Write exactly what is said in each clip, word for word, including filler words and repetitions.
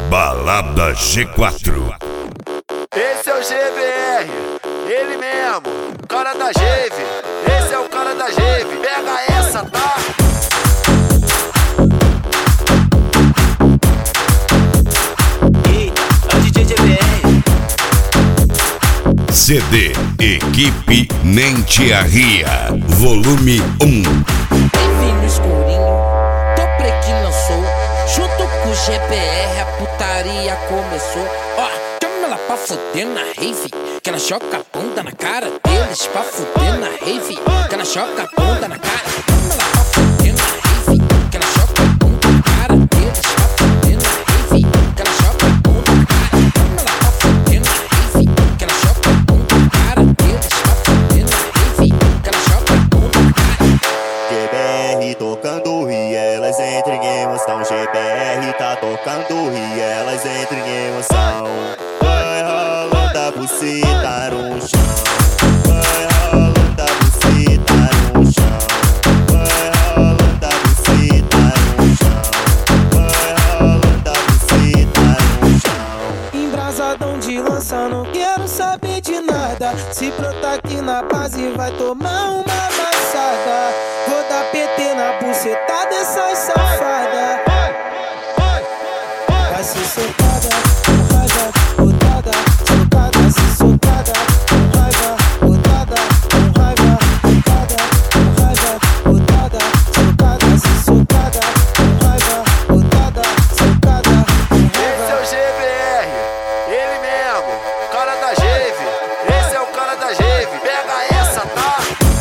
Balada G quatro. Esse é o G B R, ele mesmo, o cara da Geve. Esse é o cara da Geve, pega essa, tá? Eita, é o D J G B R. C D Equipe Nem Te Arria, volume um. Rave no escurinho, Topré que lançou. Junto com o G B R a putaria começou. Ó, chama ela pra fuder na rave, que ela choca a bunda na cara deles. Pra fuder na rave, que ela choca a bunda na cara. Chama ela pra fuder na rave, que ela choca a bunda na cara deles. Pra fuder na rave, que ela choca a bunda na cara. Chama ela pra fuder na rave, que ela choca a bunda na cara deles. Pra fuder na rave, que ela choca a bunda na cara. G B R tocando e elas entram em emoção. G B R tá tocando e elas entram em emoção. Vai rolando a buceta no chão. Vai rolando a buceta no chão. Vai rolando a buceta no chão. Vai rolando a buceta no chão. Embrasadão de lança, não quero saber de nada. Se brotar aqui na base vai tomar uma amassada. Vou dar P T na buceta dessas safadas. Vai ser socada, com raiva, botada, socada, se socada, com raiva, botada, com raiva, botada, com raiva, botada, socada, se socada, com raiva, botada, socada, com Esse é raiva. o G B R, ele mesmo, o cara da Geve. Esse é o cara da Geve, pega essa, tá?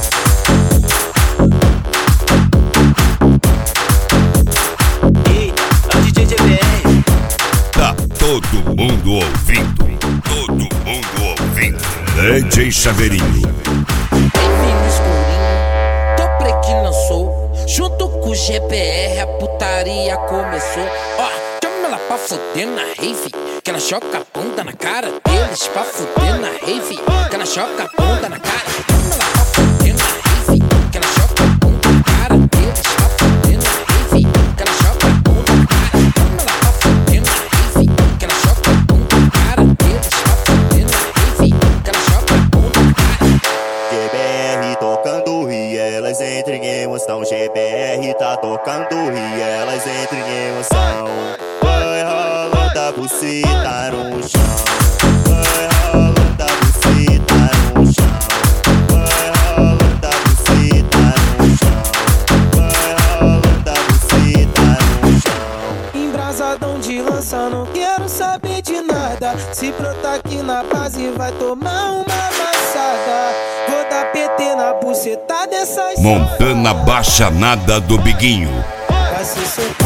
Eita, é o D J G B R. Tá todo mundo ouvindo, todo mundo ouvindo. D J Chaveirinho. Rave no escurinho, Topré que lançou. Junto com o G B R a putaria começou. Ó, chama ela pra fuder na rave, que ela choca a bunda na cara deles. Pra fuder na rave, que ela choca a bunda na cara. Chama ela pra fuder na rave, que ela choca a bunda na cara deles. Pra fuder na rave, que ela choca a bunda na cara. Chama ela pra fuder na rave, que ela choca a bunda na cara deles. Pra fuder na rave, que ela choca a bunda na cara. G B R tocando e elas entram em emoção. G B R tá tocando e elas entram em emoção. Vai rolando a buceta no chão. Vai rolando a buceta no chão. Vai rolando a buceta no chão. Vai rolando a buceta no chão. Embrasadão de lança, não quero saber de nada. Se brotar aqui na base vai tomar uma amassada. Vou dar P T na buceta dessas Montana Baixa Nada do Biguinho. Vai ser